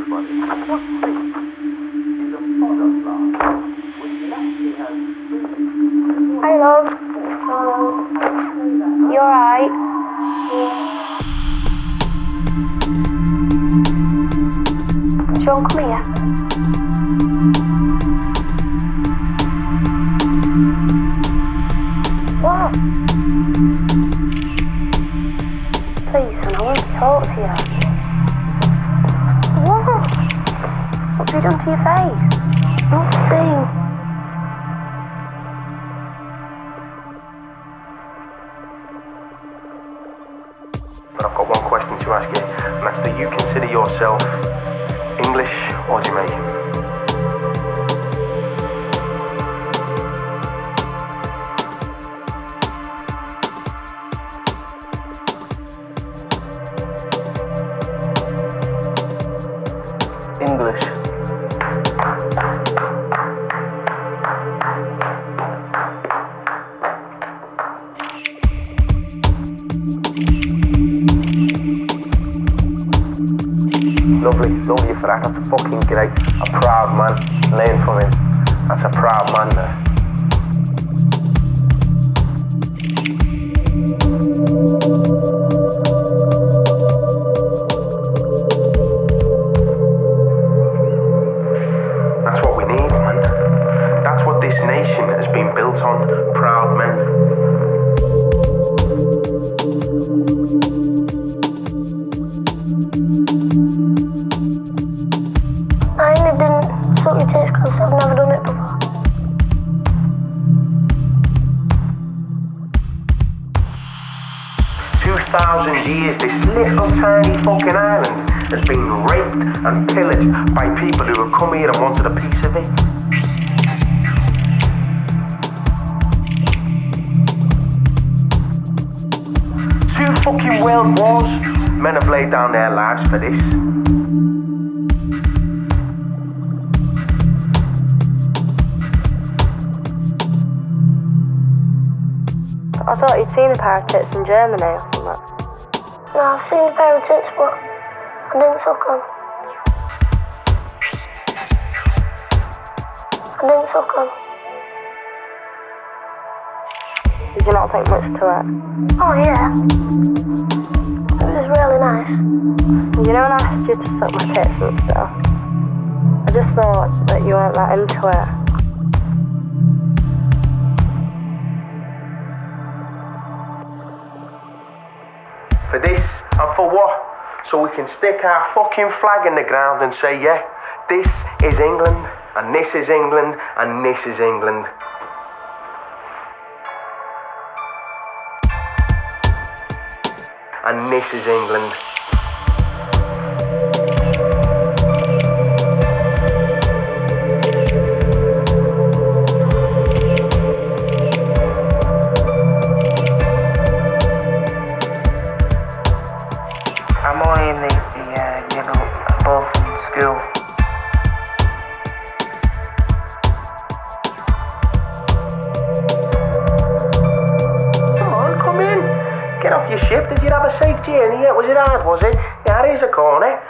Hi, love. You alright? Sean, come here. What? Please, son, I want to talk to you. What? What have you done to your face? Nothing. But I've got one question to ask you, and that's, do you consider yourself English or Jamaican? English. Lovely, love you for that. That's fucking great. A proud man. Learn from him. That's a proud man there. That's what we need, man. That's what this nation has been built on. Proud men. I only didn't suck my tits because I've never done it before. 2,000 years, this little tiny fucking island has been raped and pillaged by people who have come here and wanted a piece of it. Two fucking world wars. Men have laid down their lives for this. I thought you'd seen a pair of tits in Germany or something. No, I've seen a pair of tits, but I didn't suck them. I didn't suck them. Did you not think much to it? Oh, yeah. It was really nice. You know when I asked you to suck my tits and stuff, I just thought that you weren't that into it. For this and for what? So we can stick our fucking flag in the ground and say, yeah, this is England, and this is England, and this is England. And this is England. I'm only in the above school. Come on, come in. Get off your ship. Did you have a safe journey yet? Was it hard, was it? Yeah, here's a corner.